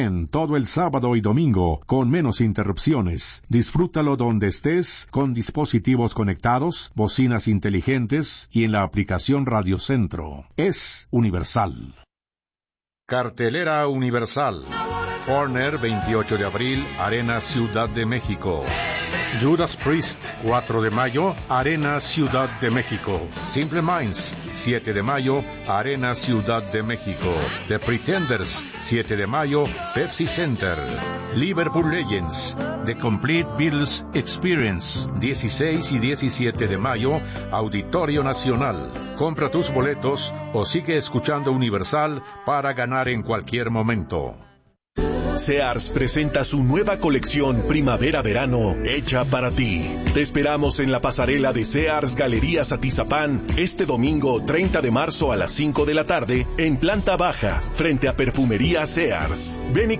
En todo el sábado y domingo, con menos interrupciones. Disfrútalo donde estés, con dispositivos conectados, bocinas inteligentes y en la aplicación Radio Centro. Es Universal. Cartelera Universal. Foreigner, 28 de abril, Arena Ciudad de México. Judas Priest, 4 de mayo, Arena Ciudad de México. Simple Minds, 7 de mayo, Arena Ciudad de México. The Pretenders, 7 de mayo, Pepsi Center. Liverpool Legends, The Complete Beatles Experience, 16 y 17 de mayo, Auditorio Nacional. Compra tus boletos o sigue escuchando Universal para ganar en cualquier momento. Sears presenta su nueva colección Primavera-Verano hecha para ti. Te esperamos en la pasarela de Sears Galerías Atizapán este domingo 30 de marzo a las 5 de la tarde en planta baja, frente a Perfumería Sears. Ven y